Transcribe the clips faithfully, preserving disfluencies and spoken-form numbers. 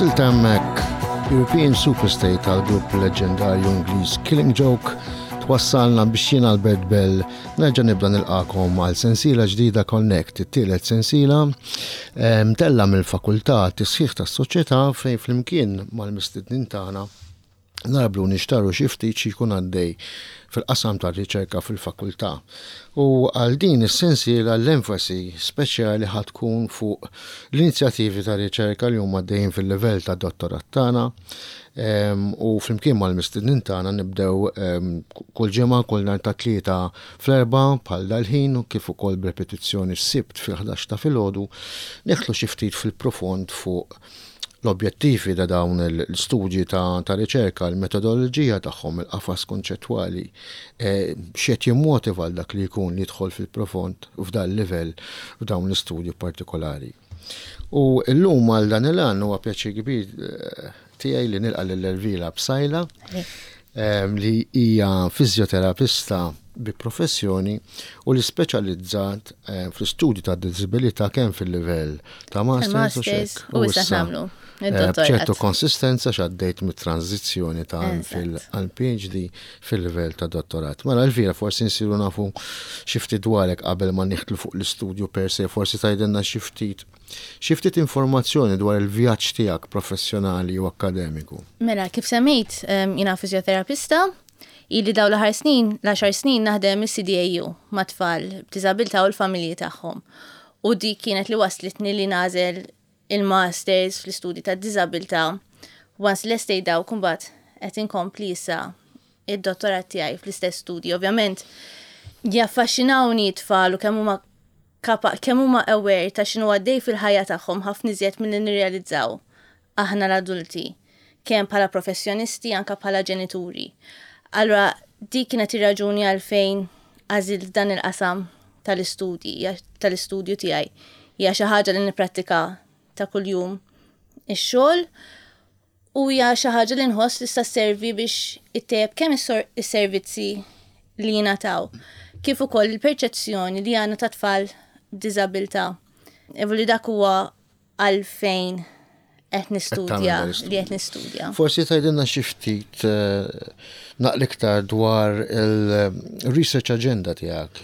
Wasilta hemmhekk European Superstate tal-grupp leġendarju Ingliż Killing Joke twassalna biex jien Albert Bell nerġa' nibda nilqakom għal sensiela ġdida Connect, it-tielet sensiela mtella mill-fakultà tisħiħ tas-soċjetà fejn flimkien mal-mistednin tagħna narblu nixtaru xi ftit xi jkun għaddej fil-qasam tar-riċerka fil-fakultà. U għal din is-sensiela l-enfasi speċjali ħad tkun fuq l-inizjattivi ta' riċerka li huma għaddejjin fil-livell ta' dottorat tagħna u flimkien mal-mistednin tagħna nibdew kull ġimgħa kull nhar ta' tlieta fl-erba' bħal dal-ħin u kif ukoll b'repetizzjoni s-sibt fil-ħdax ta' filgħodu neħlu xi ftit fil-profond fuq l-objettivi ta' dawn l-studji ta', ta riċerka, l-metodoloġija tagħhom, il-qafas konċettwali, x'qed jimmotiva dak li jkun li jidħol fil-profond f'dan livell f'dawn l-istudju partikolari. U llum għal dan il-għan huwa pjaċir kbir tiegħi li nilqa' lil Elvira Bsajla li hija fiżjoterapista bi professjoni u li speċjalizzat fl-istudju ta' disabilità kemm fil-livell ta' masters u issa nagħmlu b'ċertu konsistenza x'għaddejt mit-tranzizzjoni ta' għall-PhD fil-livell ta' dottorat. Mela Elvira forsi nsiru nafu xi ftit dwarek qabel ma nieħdlu fuq l-istudju per se, forsi tgħidilna xi ftit xi ftit informazzjoni dwar il-vjaġġ tiegħek professjonali u akkademiku. Mela kif semmejt jiena fiżjoterapista ili daw l-ħar snin, l-għaxar snin naħdem is-C D A U ma' tfal b'diżabilità u l-familji tagħhom. U di kienet li waslitni li nażel il-masters fl-istudji tad-diżabilità. Once l-estej daw kumbat qed inkompli issa id-dottorat tiegħi fl-istess studji. Ovvjament jaffaxxinawni t-tfal u kemm huma kemm huma aware ta' x'inhu għaddej fil-ħajja tagħhom ħafna iżjed milli nirrealizzaw aħna l-adulti kemm bħala professjonisti anke bħala ġenituri. Allora, di kienet ir-raġuni għalfejn għażil dan il-qasam tal-istudji, tal-istudju tiegħi. Hija xi ħaġa li nipprattika ta' kuljum ix-xogħol u hija xi ħaġa li nħoss li tista' sservi biex ittejjeb kemm is-servizzi li jingħataw kif ukoll il-perċezzjoni li għandna ta' tfal b'diżabilità. Evoli dak huwa għalfejn qed nistudja li qed nistudja. Forsi tgħidilna xi ftit naqliktar dwar il-research agenda tiegħek,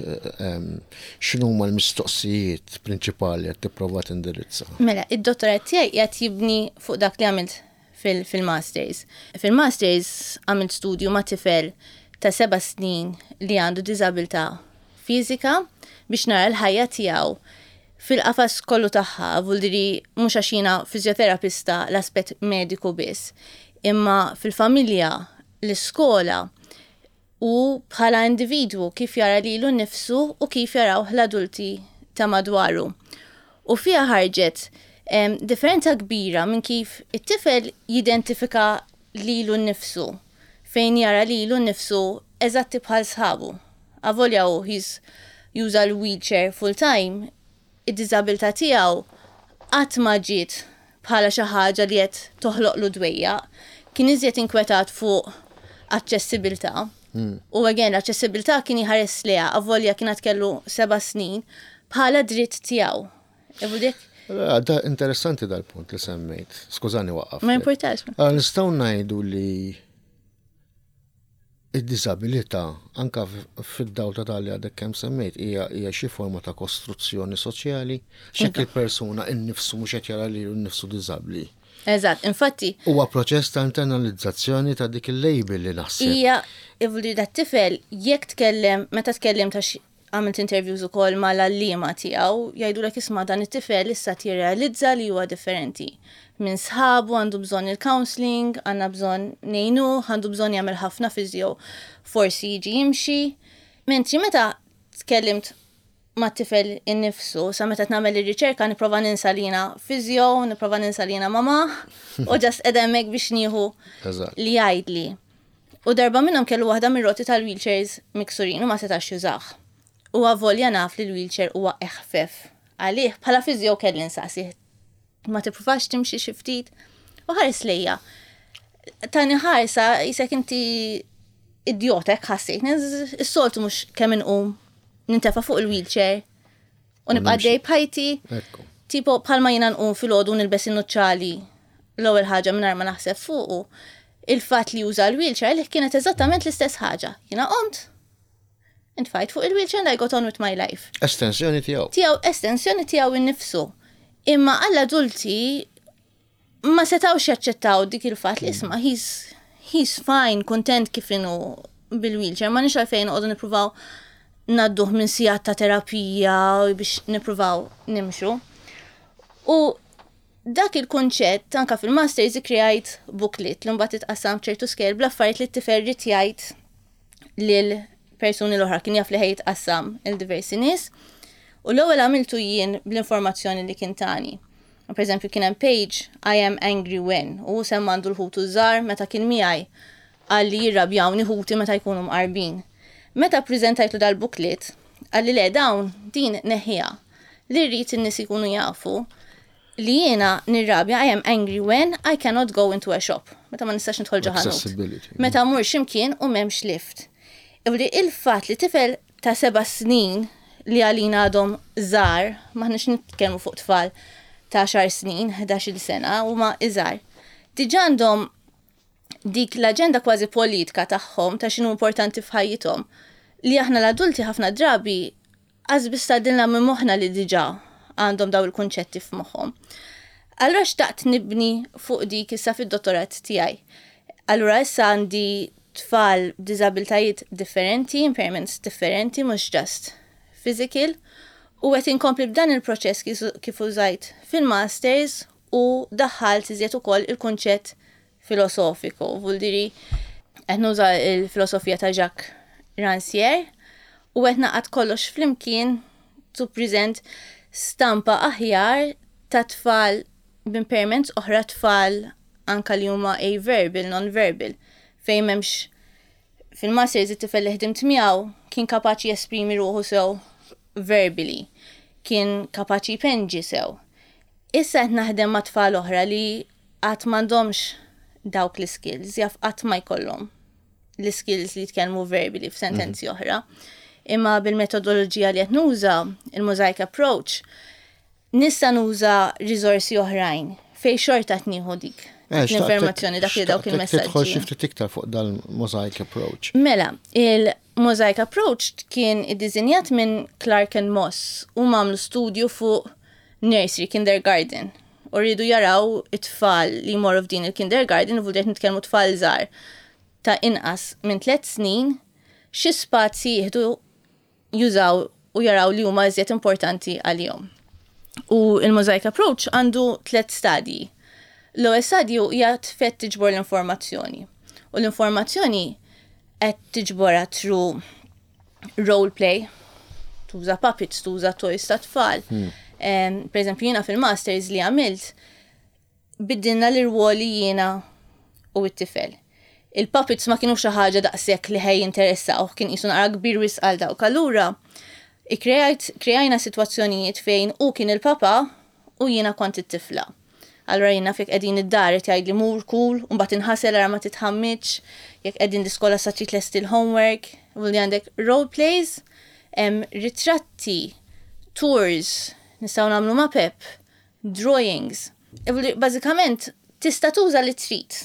x'inhu huma l-mistoqsijiet prinċipali qed tipprova tindirizza. Mela, id-dottorat tiegħi qed jibni fuq dak li għamilt fil-masters. Fil-masters għamilt studju ma' tifel ta' seba' snin li għandu diżabilità fiżika biex nara l-ħajja tiegħu fil-qafas kollu tagħha, vuldiri mhux għax jiena fiżjoterapista l-aspett mediku biss, imma fil-familja, l-iskola u bħala individwu kif jara lilu nnifsu u kif jaraw l-adulti ta' madwaru. U fiha ħarġet differenza kbira minn kif it-tifel jidentifika lilu nnifsu fejn jara lilu nnifsu eżatti bħal sħabu. Avolja hu juża l-wheelchair full-time, id-diżabilità tiegħu qatt ma ġiet bħala xi ħaġa li qed toħloqlu dwejja, kien iżjed inkwetat fuq aċċessibilità. U again l-aċċessibilità kien jħares liha avolja kienet kellu seba' snin bħala dritt tiegħu. Da interessanti dal-punt li semmejt. Skużani waqaf. Ma importax. Nistgħu ngħidu li id-diżabilità anke fid-dawl ta' tali għadek kemm semmejt hija hija xi forma ta' kostruzzjoni soċjali x'hekk il-persuna innifsu mhux qed jara lilu nnifsu diżabbli. Eżatt, infatti. Huwa proċess ta' internalizzazzjoni ta' dik il-label li naħseb. Hija ivli dat-tifel jekk tkellem meta tkellem ta' għamilt interviews ukoll mal-allima tiegħu jgħidulek isma' dan it-tifel issa tirrealizza li huwa differenti. Minn sħabu għandu bżonn il-counseling, għandna bżonn ngħinu, għandu bżonn jagħmel ħafna fiżjo, forsi jiġi jimxi. Mentri meta tkellimt mat-tifel innifsu, sa meta tnagħmel ir-riċerka nipprova ninsa li jiena fiżjo, nipprova ninsa li jiena mama, u ġast qed hemmhekk biex nieħu li jgħidli. U darba minnhom kellu waħda mir-roti tal-wheelchairs miksurin u ma setax jużah. U għavolja naf li l-wheelchair huwa eħfef. Għalih bħala fiżjo kelli nsaqsih ma tippruvax timxi xi ftit u ħares lejja. Tani ħarsa jisek inti idjotek ħassejt, is-soltu mhux kemm inqum nintefa' fuq il-wheelchair u nibqa' dej bħajti. Tipo bħalma jiena nqum filgħodu nilbes in-nuċċali l-ewwel ħaġa mingħajr ma naħseb fuqu, il-fatt li juża l-wheelchair li kienet eżattament l-istess ħaġa. Jiena qomt, intfajt fuq il-wheelchair and I got on with my life. Estensjoni tiegħu. Tiegħu estensjoni tiegħu innifsu. Imma għall-adulti ma setawx jaċċettaw dik il-fatt li isma' he's he's fine, kontent kif inhu bil-wheelchair, ma nix għalfejn għodu nipruvaw nadduh minn sijat ta' terapija biex nipruvaw nimxu. U dak il-konċett, anka fil-masters, ikrejajt booklet li mbagħad itqassam ċertu skel bl-affarijiet li t-tifel rid jgħid lil persuni l-oħra kien jaf li ħejt qassam il-diversi nies. U l-ewwel għamiltu jien bl-informazzjoni li kien tani. Per eżempju kien hemm page I am angry when u semmandu l-ħutu żgħar meta kien miegħi għalli jirrabjawni ħuti meta jkunu mqarbin. Meta ppreżentajtlu dal-booklet, għalli le dawn din neħija li rrid in-nies ikunu jafu li jiena nirrabja I am angry when I cannot go into a shop. Meta ma nistax nidħol ġo ħanut. Meta mmur x'imkien u m'hemmx lift. Iwli il-fatt li tifel ta' seba' snin li għalina għadhom żgħar, maħniex nitkellmu fuq tfal ta' xar snin, ħdax-il sena, huma iżgħar. Diġà għandhom dik l-aġenda kważi politika tagħhom ta' x'inhu importanti f'ħajjithom li aħna l-adulti ħafna drabi għażbis tgħaddilna minn moħħna li diġà għandhom daw il-kunċetti f'moħħhom. Allura xtaqt nibni fuq dik issa fid-dottorat tiegħi. Allura issa għandi tfal b'diżabiltajiet differenti, impairments differenti, mhux just physical, u qed inkompli b'dan il-proċess kif użajt fil-masters u daħħalt iżjed ukoll il-kunċett filosofiku. Vuldiri qed nuża il-filosofija ta' Jacques Rancière u qed naqgħad kollox flimkien to present stampa aħjar ta' tfal b'impairments oħra tfal anka li huma averbal, non-verbal, fejn m'hemmx fil-masters it-tifel li ħdimt miegħu kien kapaċi jesprimi ruħu sew verbally, kien kapaċi penġi sew. Issa qed naħdem ma' tfal oħra li qatt m'għandhomx dawk l-skills, jaf qatt ma jkollhom l-skills li jitkellmu verbally f'sentenzi oħra. Imma bil-metodoloġija li qed nuża, il-mosaic approach, nista' nuża riżorsi oħrajn fejn xorta qed nieħu dik l-informazzjoni dak li dawk il-messaġġi. Tidħol xi ftit iktar fuq dal-mosaic approach. Mela, il-mosaic approach kien iddiżinjat minn Clark and Moss u mamlu studju fuq nursery, kindergarten. U rridu jaraw it-tfal li jmorru f'din il-kindergarten u vuldet nitkellmu tfal żgħar ta' inqas minn tliet snin xi spazji jieħdu jużaw u jaraw li huma iżjed importanti għalihom. U il-mosaic approach għandu tliet stadji. L-ewwel stadju hija tfett tiġbor l-informazzjoni. U l-informazzjoni qed tiġborha through role play, tuża puppets, tuża toys ta' tfal. Hmm. Um, per eżempju jiena fil-masters li għamilt biddilna l-irwoli jiena u t-tifel. Il-puppets ma kienu xi ħaġa daqshekk li ħej interessaw, kien qisu naqra kbir wisq għal dawk. Allura ikkrejajna sitwazzjonijiet fejn u kien il-papa u jiena kont it-tifla. Allura jiena fik qegħdin id-dar jgħid li mur cool, u mbagħad inħasel ara ma titħammitx, jekk qegħdin diskola sa trid lest il-homework, u li għandek role plays, um, ritratti, tours, nistgħu nagħmlu map-up, drawings. Bażikament tista' tuża li trid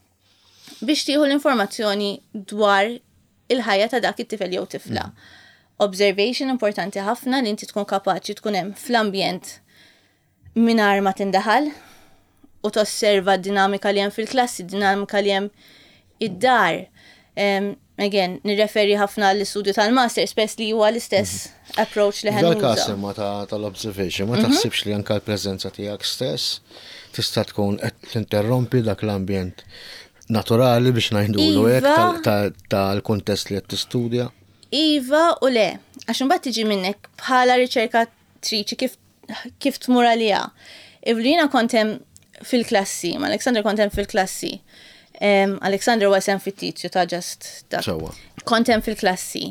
biex tieħu l-informazzjoni dwar il-ħajja ta' dak it-tifel jew tifla. Observation importanti ħafna li inti tkun kapaċi tkun hemm fl-ambjent mingħajr ma tindaħal u tosserva d-dinamika li hemm fil-klassi, d-dinamika li hemm id-dar. Um, again, nirreferi ħafna l-istudju tal-master, spess li huwa l-istess approach li ħan nuża. Dal-kasim tal-observation, ma taħsibx li anka l-preżenza tiegħek stess tista' tkun qed tinterrompi dak l-ambjent naturali biex ngħidulu hekk tal-kuntest li qed tistudja? Iva u le, għax imbagħad tiġi minnek bħala riċerkatriċi kif kif tmur għaliha. Ivlina kontem fil-klassi, ma Alexander kontem fil-klassi. Um, Alexander huwa sem fit-tizju ta' just dak. Kontem fil-klassi.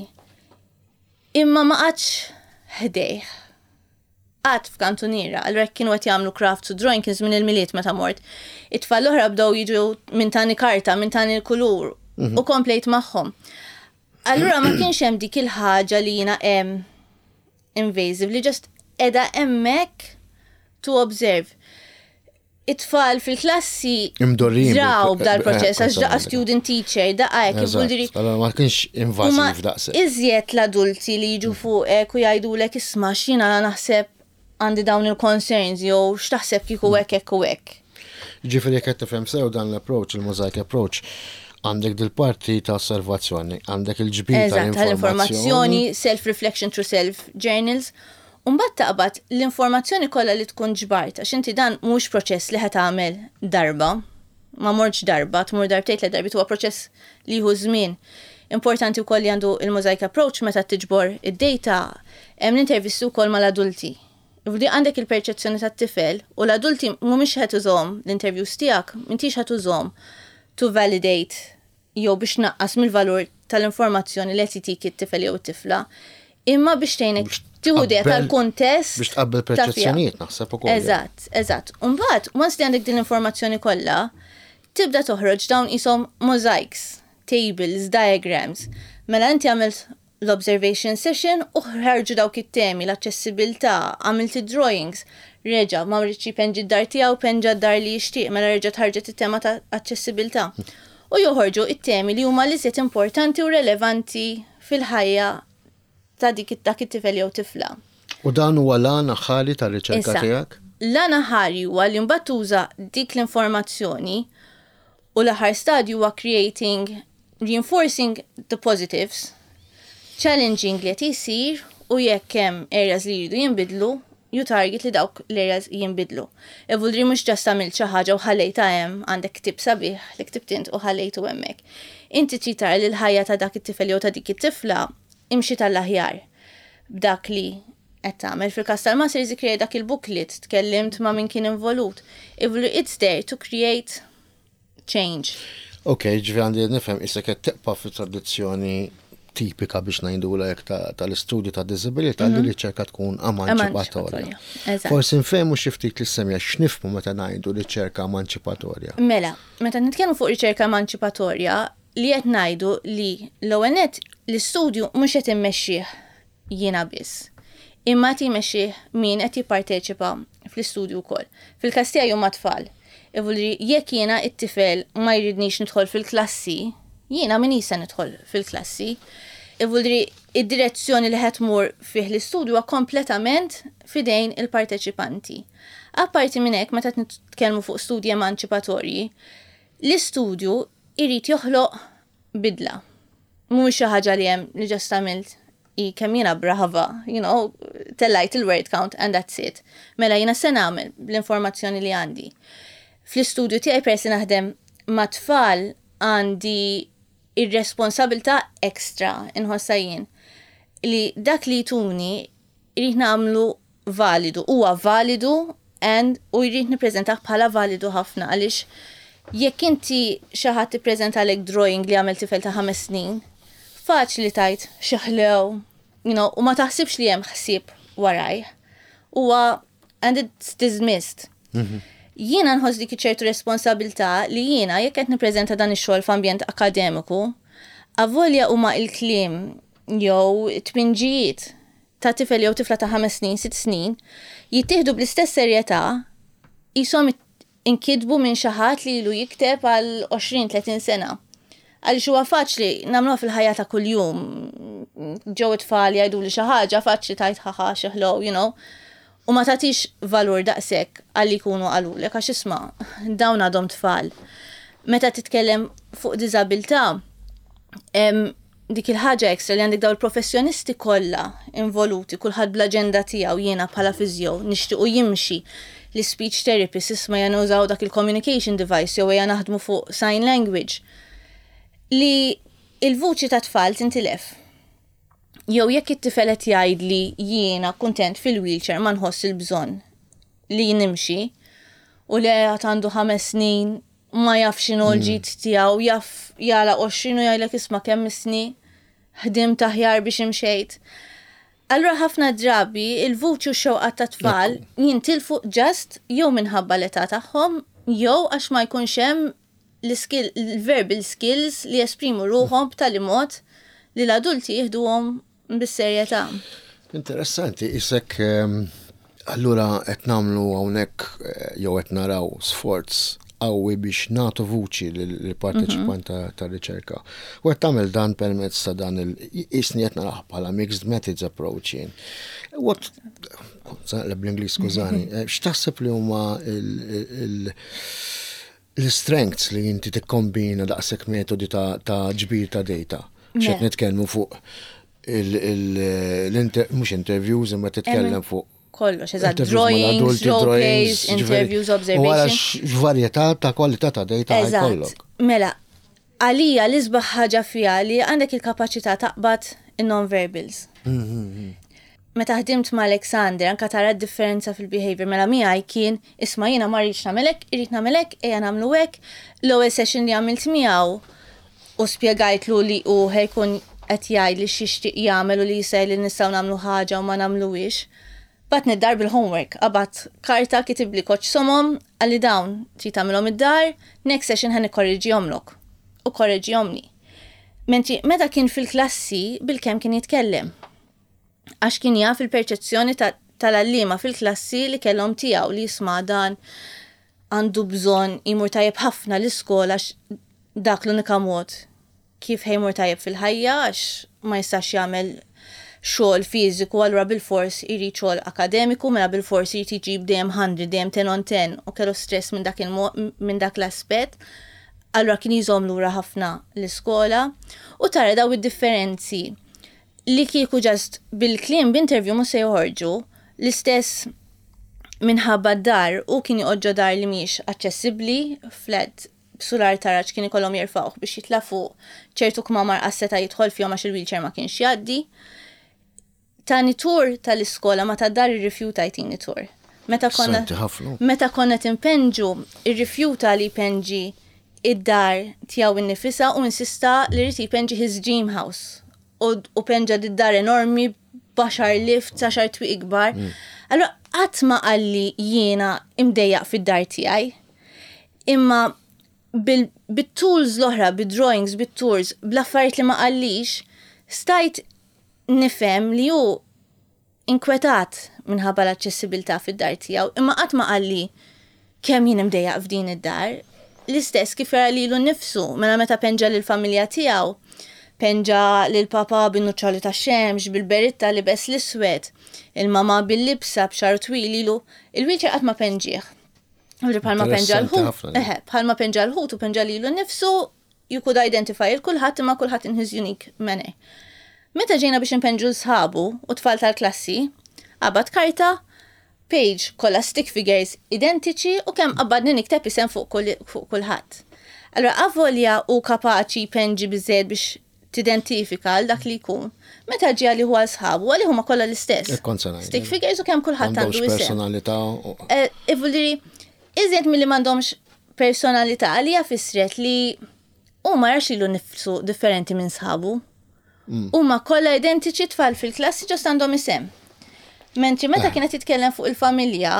Imma ma qatx ħdejh. Qatt f'kantuniera, allura kienu qed jagħmlu crafts u drawing kien żmien il-miliet meta mort. It-tfal l-oħra bdew jiġu minn tani karta, minn tani l-kulur u komplejt magħhom. Allura ma kienx hemm dik il-ħaġa li jiena hemm invasive li just edha emmek to observe. it-tfal fil-klassi Imdorrin bil- draw b'dal eh, proċess, għax daqqa eżatt. student teacher, daqqa jek, vuldiri. Allora ma kienx invasiv daqshekk. Iżjed l-adulti li jiġu fuqek u jgħidulek isma' x'jiena naħseb għandi dawn il-concerns jew x'taħseb kieku hekk hekk u hekk. Ġifieri jekk qed tifhem sew dan l-approach, il-mosaic approach, għandek dil-parti ta' osservazzjoni, għandek il-ġbir Eżatt, tal-informazzjoni, self-reflection through self-journals. Umbat taqbad l-informazzjoni kollha li tkun ġbart, għax inti dan mhux proċess li ħed tagħmel darba, ma morġ darba, tmur darbtejt li darbit huwa proċess li jieħu żmien. Importanti wkoll li għandu il-mosaic approach meta tiġbor id-data, hemm l-intervistu wkoll mal-adulti. Fdi għandek il-perċezzjoni tat-tifel u l-adulti mhumiex ħed użhom l-interviews tiegħek, m'intix ħed użhom to validate jew biex naqqas mill-valur tal-informazzjoni li qed jitik it-tifel jew it-tifla, imma biex tgħinek tieħu dejja tal-kuntest biex tqabbel perċezzjonijiet naħseb ukoll. Eżatt, eżatt. Imbagħad once li għandek din l-informazzjoni kollha, tibda toħroġ dawn ishom mosaics, tables, diagrams. Mela inti għamilt l-observation session u ħarġu dawk it-temi, l-aċċessibilità, għamilt drawings, reġa' ma rridx penġi d-dar tiegħu penġa d-dar li jixtieq, mela reġa' ħarġet it-tema ta' aċċessibilità. U joħorġu it-temi li huma l-iżjed importanti u relevanti fil-ħajja ta' dik dak it-tifel jew tifla. U dan huwa l-għana ħali tar-riċerka tiegħek? L-għana ħari huwa li mbagħad tuża dik l-informazzjoni u l-aħħar stadju huwa creating, reinforcing the positives, challenging li qed isir u jekk hemm areas li jridu jinbidlu, ju target li dawk l-areas jinbidlu. Evuldri mhux ġast tagħmel xi ħaġa u ħallejta hemm għandek ktib sabiħ li ktibt int u ħallejtu hemmhekk. Inti trid tara li l-ħajja ta' dak it-tifel jew ta' dik it-tifla imxi tal-aħjar b'dak li qed tagħmel. Fil-każ tal-master iżikrej dak il-booklet tkellimt ma' min kien involut. Evuldri it's there to create change. Ok, ġifi għandi nifhem isek qed teqpa' fit-tradizzjoni tipika biex ngħidula jekk tal-istudju ta' disabilità li riċerka tkun emanċipatorja. Forsi nfehmu xi ftit li semja x'nifhmu meta ngħidu riċerka emanċipatorja. Mela, meta nitkellmu fuq riċerka emanċipatorja li qed ngħidu li l-ewwel nett l-istudju mhux qed immexxih jiena biss. Imma qed jmexxih min qed jipparteċipa fl-istudju wkoll. Fil-każ tiegħi huma tfal. Evolri jekk jiena it-tifel ma jridniex nidħol fil-klassi, jiena min jista' nidħol fil-klassi. Evolri id-direzzjoni li ħed mur fih l-istudju huwa kompletament fidejn il-parteċipanti. Apparti minn hekk meta nitkellmu fuq studji emanċipatorji, l-istudju irid joħloq bidla. Mhux xi ħaġa li hemm li ġast għamilt i kemm jiena brava, you know, tellajt il-word count and that's it. Mela jiena se nagħmel bl-informazzjoni li għandi. Fl-istudju tiegħi persi naħdem ma' tfal għandi ir-responsabilta ekstra inħossa jien li dak li tuni irrid nagħmlu validu, huwa validu and u jrid nippreżentah bħala validu ħafna għaliex jekk inti xi ħadd tippreżentalek drawing li għamel tifel ta' ħames snin, faċli tajt xeħlew, you know, u ma taħsibx li hemm ħsieb waraj. Huwa and it's dismissed. Mm-hmm. Jiena nħoss dik ċertu responsabilità li jiena jekk qed nippreżenta dan ix-xogħol f'ambjent akademiku, avolja huma l-kliem jew it-tpinġijiet ta' tifel jew tifla ta' ħames snin, sitt snin, jittieħdu bl-istess serjetà qishom inkitbu minn xi ħadd li ilu jikteb għal għoxrin tletin sena. Għaliex huwa faċli nagħmluha fil-ħajja ta' kuljum. Ġew it-tfal jgħiduli xi ħaġa faċli tajt ħaħa xeħlow, you know. U ma tatix valur daqshekk għalli jkunu għalulek, għax isma' dawn għadhom tfal. Meta titkellem fuq diżabilità, dik il-ħaġa ekstra li għandek daw il-professjonisti kollha involuti, kulħadd bl-aġenda tiegħu jiena bħala fiżjo nixtiequ jimxi l-speech therapist isma' janużaw dak il-communication device jew hija naħdmu fuq sign language li il-vuċi ta' tfal tintilef. Jew jekk it-tifel qed jgħid li jiena kuntent fil-wheelchair ma nħoss il-bżonn li nimxi u li qed għandu ħames snin ma jaf x'inhu l-ġid tiegħu, jaf jala għoxrin u jgħidlek isma' kemm isni ħdim taħjar biex imxejt. Allura ħafna drabi il-vuċi u x-xewqat ta' tfal jintilfu ġast jew minħabba l-età tagħhom jew għax ma jkunx hemm l-skill, l-verbal skills li jesprimu ruħhom b'tali mod li l-adulti jieħduhom bis-serjetà. Interessanti, isek Allura qed nagħmlu hawnhekk jew qed naraw sforz qawwi biex nagħtu vuċi lill-parteċipanti tar-riċerka. U qed tagħmel dan permezz ta' dan il-isni qed naraħ bħala mixed methods approach. What bl-Ingliż skużani, x'taħseb li huma l-strengths li inti tikkombina daqshekk metodi ta' ġbir ta' data? X'qed nitkellmu fuq mhux interviews imma titkellem fuq kollox, eżatt, drawings, roleplays, interviews, observation. Wara x'varjetà ta' kwalità ta' data jkollok. Mela, għalija l-isbaħ ħaġa fiha li għandek il-kapaċità taqbad in-non-verbals. Meta ħdimt ma' Alexander, anka tara d-differenza fil-behavior, mela miegħi kien isma' jiena ma rridx nagħmelek, irid nagħmelek, ejja nagħmlu hekk. L-ewwel session li għamilt miegħu u spjegajtlu li hu ħejkun qed jgħid li x'ixtieq jagħmel u li jisej li nistgħu nagħmlu ħaġa u ma nagħmluhiex. Bat niddar bil-homework, għabat karta kitib li koċ somom, għalli dawn, tri tamilom id-dar, next session ħan korreġjomlok. U korreġjomni. Mentri, meta kien fil-klassi, bil-kem kien jitkellem. Għax kien jaf fil-perċezzjoni tal-allima fil-klassi li kellhom tijaw li jisma dan għandu bżon imur tajjeb ħafna l-iskola għax dak l-unika mod kif ħejmur tajjeb fil-ħajja għax ma jistax jagħmel xogħol fiżiku allura bil-fors irid xogħol akademiku, mela bil-fors irid jiġib dejjem hundred, dejjem ten on ten u kellu stress minn dak minn dak l-aspett. Allura kien jżomm lura ħafna l-iskola u tara daw id-differenzi li kieku ġast bil-kliem b'interview mhux se joħorġu l-istess minħabba d-dar u kien joqgħod dar li mhix aċċessibbli flat b'sular taraġ kien ikollhom jerfgħuh biex jitla' fuq ċertu kmamar qasseta jidħol fihom għax il-wheelchair ma kienx jgħaddi. Tani tur tal-iskola ma tad-dar irrifjuta jtini tur. Meta konna meta konna timpenġu, irrifjuta li penġi id-dar tiegħu innifisha u insista li rid jipenġi his dream house. U penġa d-dar enormi baxar lift, saxar twi ikbar. Allora qatt ma qalli jiena imdejjaq fid-dar tiegħi. Imma bit-tools l-oħra, bid-drawings, bit-tours, bl-affarijiet li ma qallix, stajt nifhem li hu inkwetat minħabba l-aċċessibilità fid-dar tiegħu, imma qatt ma qalli kemm jien imdejjaq f'din id-dar. L-istess kif jara lilu nnifsu, mela meta penġa lill-familja tiegħu, penġa lil papa bin-nuċċali tax-xemx, bil-beritta li bes l-iswed, il-mama bil-libsa b'xar twil lilu, il-wheelchair qatt ma penġieħ. Bħalma penġa l-ħut, eħe, bħalma penġa l-ħut u penġa lilu nnifsu, you could identify il-kulħadd imma kulħadd in his unique manner. Meta ġejna biex impenġu sħabu u tfal tal-klassi, qabad karta, page kollha stick figures identiċi u kemm qabadni nikteb isem fuq kulħadd. Allura avolja u kapaċi penġi biżejjed biex tidentifika l dak li jkun. Meta ġie li huwa sħabu għalli huma kollha l-istess. Stick figures u kemm kulħadd għandu isem. Personalità. Ivuliri, iżjed milli m'għandhomx personalità li jafisret li huma jarax ilu nifsu differenti minn sħabu. Huma kollha identiċi tfal fil-klassi ġost għandhom isem. Mentri meta kienet titkellem fuq il-familja,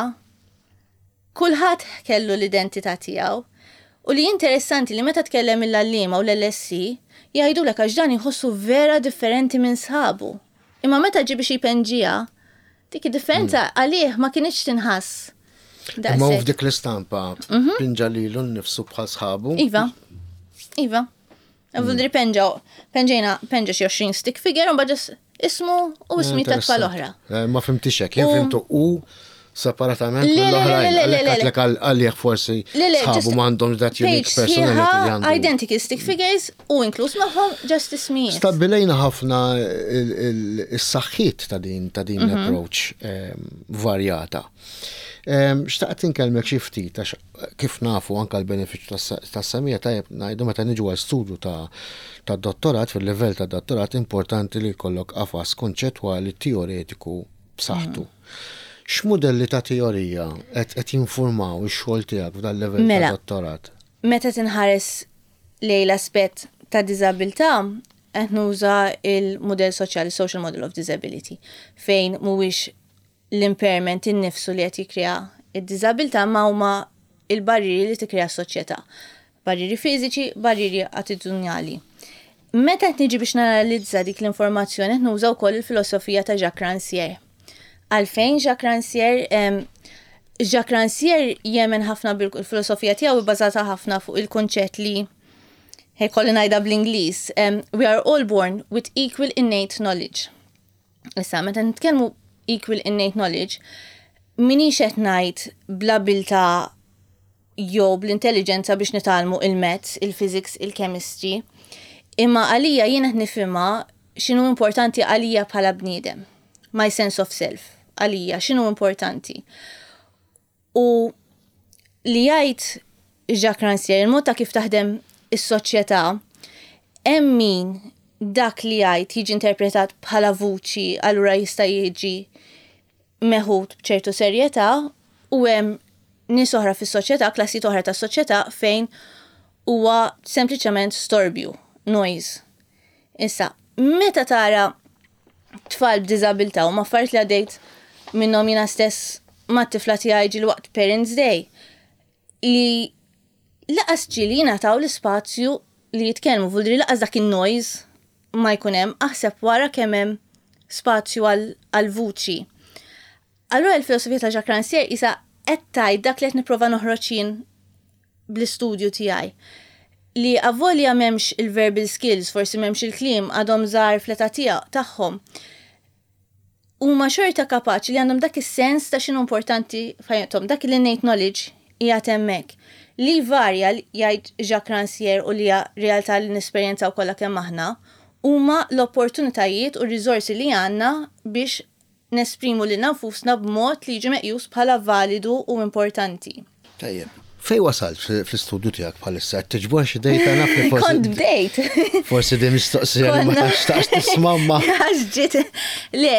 kulħadd kellu l-identità tiegħu. U li interessanti li meta tkellem il-allima u l-L S C jgħidulek għax dan jħossu vera differenti minn sħabu. Imma meta ġi biex jipenġija, dik id-differenza għalih ma kienx tinħass. Imma f'dik l-istampa pinġa lilu nnifsu bħal sħabu. Iva. Iva. Vudri penġa, penġina, penġa xi għoxrin stick figure, un bħadġas ismu u ismi ta' tfal oħra. Ma fimtixek, jien fimtu u separatament l-oħrajn, għalek għalek forsi sħabu mandom that unique personality għandu. Identical stick figures u inklus maħħom just ismijiet. Stabilejna ħafna il-saxħit ta' din ta' din approach varjata. Xtaqt inkelmek xi ftit kif nafu anke l-benefiċċju tas-semija tajjeb ngħidu meta niġu għal studju ta' dottorat fil-livell ta' dottorat importanti li jkollok qafas konċettwali teoretiku b'saħħtu. X'modelli ta' teorija qed jinformaw ix-xogħol tiegħek f'dan livell ta' dottorat? Meta tinħares lejn l-aspett ta' diżabilità qed nuża il-mudell soċjali, social model of disability, fejn mhuwiex l-impairment innifsu li qed jikkrea id-diżabilità ma huma il-barriri li tikkrea s-soċjetà. Barriri fiżiċi, barriri attitudinali. Meta qed niġi biex nanalizza dik l-informazzjoni qed nuża wkoll il-filosofija ta' Jacques Rancière. Għalfejn Jacques Rancière, um, Jacques Rancière jemen ħafna bil-filosofija tiegħu bbażata ħafna fuq il-konċett li Hey, kolli najda bl-Inglis. Um, we are all born with equal innate knowledge. Issa, meta nitkellmu equal innate knowledge, minix qed ngħid bl-abilta jew bl-intelligenza biex nitalmu il-maths, il-physics, il-chemistry. Imma għalija jien qed nifhimha x'inhu importanti għalija bħala bniedem. My sense of self. Għalija x'inhu importanti. U li jgħid Jacques Rancière, il-mod ta' kif taħdem is-soċjetà, hemm min dak li jgħid jiġi interpretat bħala vuċi, allura jista' jiġi meħud b'ċertu serjetà, u hemm nies oħra fis-soċjetà, klassi oħra tas-soċjetà fejn huwa sempliċement storbju, noise. Issa, meta tara tfal b'diżabilità u ma affarijiet li għaddejt minnhom jiena stess mat-tifla tiegħi ġiel waqt Parents' Day li laqas ġili nataw l-spazju li jitkellmu vuldri laqas dak il-noise ma jkun hemm aħseb wara kemm hemm spazju għal-vuċi. Allura l-filosofija ta' Jacques Rancière isa qed tgħid dak li qed nipprova noħroġ jien bl-istudju tiegħi. Li avvolja m'hemmx il-verbal skills, forsi m'hemmx il-kliem għadhom żgħar fl-età tagħhom. Huma xorta kapaċi li għandhom dak is-sens ta' x'inhu importanti f'ħajjithom, dak l-innate knowledge qiegħed hemmhekk. Li varja jgħid Jacques Rancière u li hija realtà li nesperjenzaw kollha kemm aħna, huma l-opportunitajiet u r-riżorsi li għandna biex nesprimu lil nafusna b'mod li jiġi meqjus bħala validu u importanti. Tajjeb. Fej wasalt fl-istudju tiegħek bħalissa qed tiġbor xi dejta naf li forsi. Kont bdejt. Forsi din mistoqsija li ma taxtax tismamma. Ġiet. Le,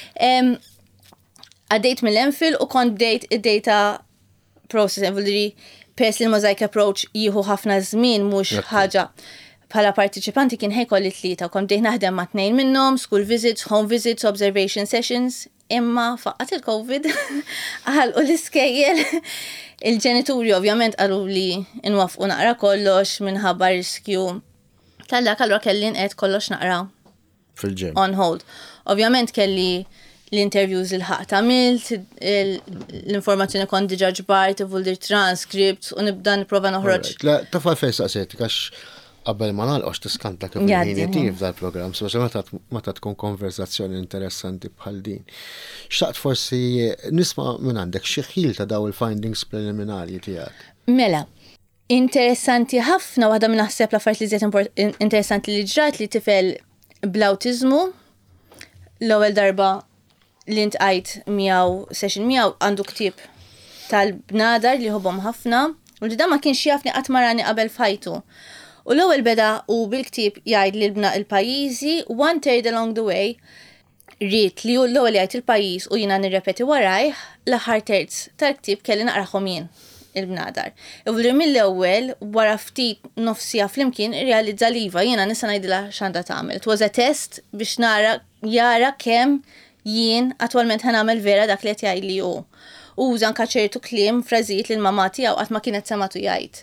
għaddejt mill-Emfil u kont bdejt id-data processing, vuldri pers li l-mosaic approach jieħu ħafna żmien mhux ħaġa bħala partiċipanti kien ħejkolli tlieta u kont bdejt naħdem ma' tnejn minnhom, school visits, home visits, observation sessions, imma faqqat il-COVID għalqu l-iskejjel. Il-ġenituri ovvjament qalu li nwafqu naqra kollox minħabba riskju tal-dak allura kelli nqed kollox naqra fil-ġem. On hold. Ovvjament kelli l-interviews il-ħaq tamilt, l-informazzjoni kon diġa ġbart, vuldir transcripts, u nibda niprofa noħroġ. La, tafal fejn saqsejtik għax qabel ma nagħlqox tiskanta kif il-ħinijiet dal-programm, speċjalment meta tkun konversazzjoni interessanti bħal din. Xtaqt forsi nisma' minn għandek xi ħil ta' daw il-findings preliminari tiegħek. Mela, interessanti ħafna waħda minn naħseb l-affarijiet li żied interessanti li ġrat li tifel bl-awtiżmu l-ewwel darba li ntqajt miegħu session miegħu għandu ktieb tal-bnadar li ħobhom ħafna u li da ma kienx jafni qatt marani qabel fajtu. U l-ewwel beda u bil-ktieb jgħid li l-bna il-pajjiżi one third along the way rrid li hu l-ewwel jgħid il-pajjiż u jiena nirrepeti warajh l-aħħar terz tal-ktieb kelli naqrahom jien il-bnadar. Ivli mill-ewwel wara ftit nofsija flimkien irrealizza li iva jiena nista' ngħidilha x'għandha tagħmel. It was a test biex nara jara kemm jien attwalment ħanamel vera dak li qed jgħid li hu. Uża anke ċertu kliem frażijiet li l-mamma tiegħu qatt ma kienet sematu jgħid.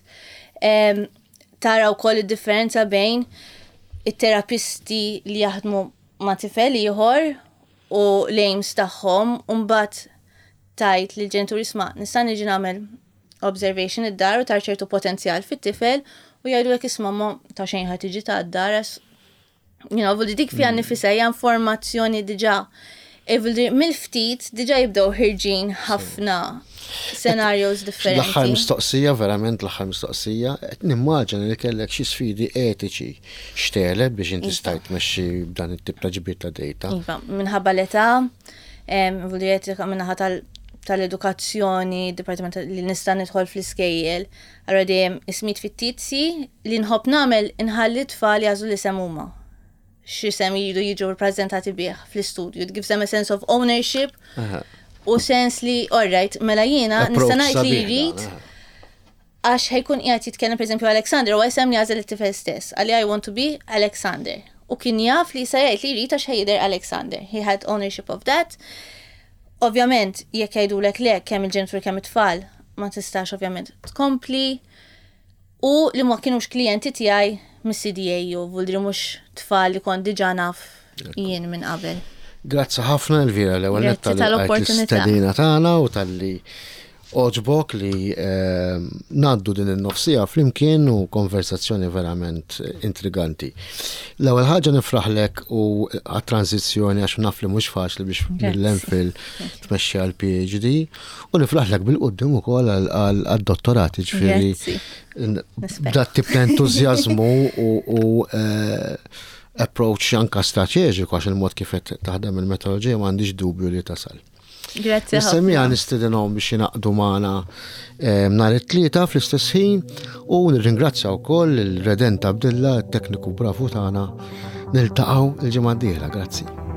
Tara wkoll id-differenza bejn it-terapisti li jaħdmu ma' tifel ieħor u l-aims tagħhom u mbagħad tajt li l-ġenituri isma' nista' niġi nagħmel observation id-dar u tar ċertu potenzjal fit-tifel u jgħidulek isma' ma ta' xejn ħadd tiġi ta' d-dar. You know, vuldi dik fiha nifisha hija informazzjoni diġà. Vuldi mill-ftit diġà jibdew ħirġin ħafna scenarios differenti. L-aħħar mistoqsija, verament l-aħħar mistoqsija, qed nimmaġina li kellek xi sfidi etiċi xteleb biex inti stajt tmexxi b'dan it-tip ta' ġbir ta' dejta. Iva, minħabba l-età, vuldi etika minnaħa tal-edukazzjoni, dipartiment li nista' nidħol fl-iskejjel, allura dejjem ismit fit-tizzi li nħobb nagħmel inħalli tfal jażlu li sem huma. Xi sem jridu jiġu rappreżentati bih fl-istudju. It gives them a sense of ownership u sens li, all right, mela jiena nista' ngħid li jrid għax ħajkun qiegħed jitkellem pereżempju Alexander u isem li għażel it-tifel stess. Għalli I want to be Alexander. U kien jaf li sa jgħid li jrid għax ħejder Alexander. He had ownership of that. Ovvjament, jekk jgħidulek le kemm il-ġenitur kemm it-tfal, ma tistax ovvjament tkompli u li ma kienux klijenti tiegħi mis-C D A u vuldri mhux tfal li kont diġà naf jien minn qabel. Grazzi ħafna Elvira l-ewwel Grazzi tal-li tal-opportunità. l-istedina tagħna u tal-li oġbok li eh, naddu din il-nofsija flimkien u konversazzjoni verament intriganti. L-ewwel ħaġa nifraħlek u għat-tranzizzjoni għax naf li mhux faċli biex mill-Lenfil tmexxi għal P H D u nifraħlek bil-qudiem ukoll għad-dottorat, ġifieri dat tip ta' entużjażmu u eh, approach anka strateġiku għax il-mod kif qed taħdem il-metodoloġija m'għandix dubju li tasal. Grazzi ħafna. Nissemmija nistidinhom biex jinaqdu magħna nhar it-tlieta fl-istess ħin u nirringrazzja wkoll il-Redent Abdilla, it-tekniku bravu tagħna. Niltaqgħu il-ġimgħa d-dieħla, grazzi.